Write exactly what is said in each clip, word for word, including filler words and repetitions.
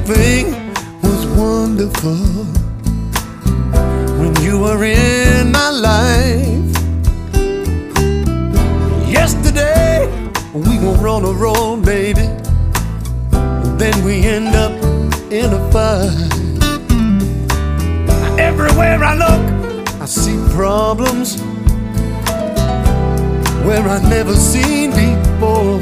everything was wonderful when you were in my life. Yesterday, we gon' run a road, baby, then we end up in a fight. Everywhere I look, I see problems where I never seen before.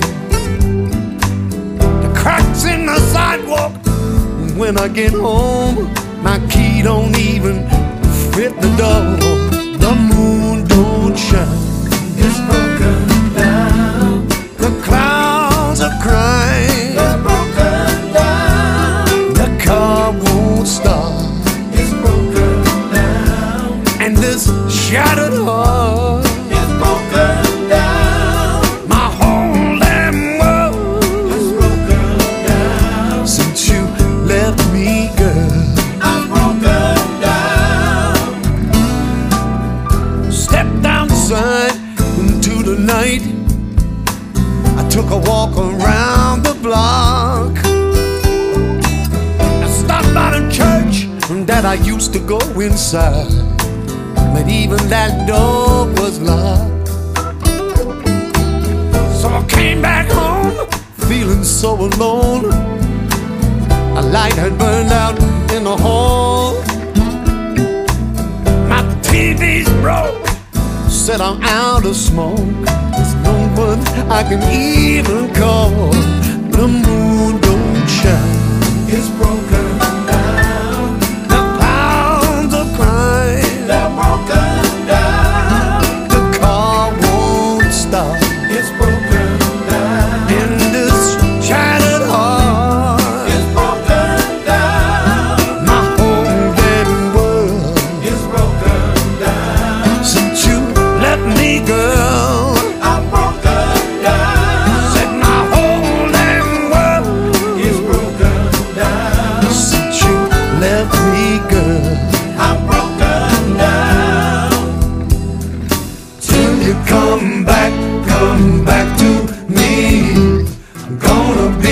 The cracks in the sidewalk, when I get home, my key don't even fit the door. The moon don't shine, it's broken down. the clouds are crying, It's broken down. the car won't start, It's broken down. and this shattered heart, It's broken down. my whole damn world, It's broken down. since you left me, girl. I'm broken down. Stepped outside into the night, I took a walk around the block. I stopped by the church that I used to go inside, but even that door was locked. So I came back home, feeling so alone. A light had burned out in the hall. My T V's broke, said I'm out of smoke. There's no one I can even call. The moon don't shine, It's broken down. the clouds are crying, They're broken down. the car won't stop, It's broken down. in this shattered heart, It's broken down. my whole damn world, It's broken down. since you left me, girl. I'm broken down. Said my whole damn world, It's broken down. since you left me, girl. I'm broken down. Till you come back, come back to me. I'm gonna be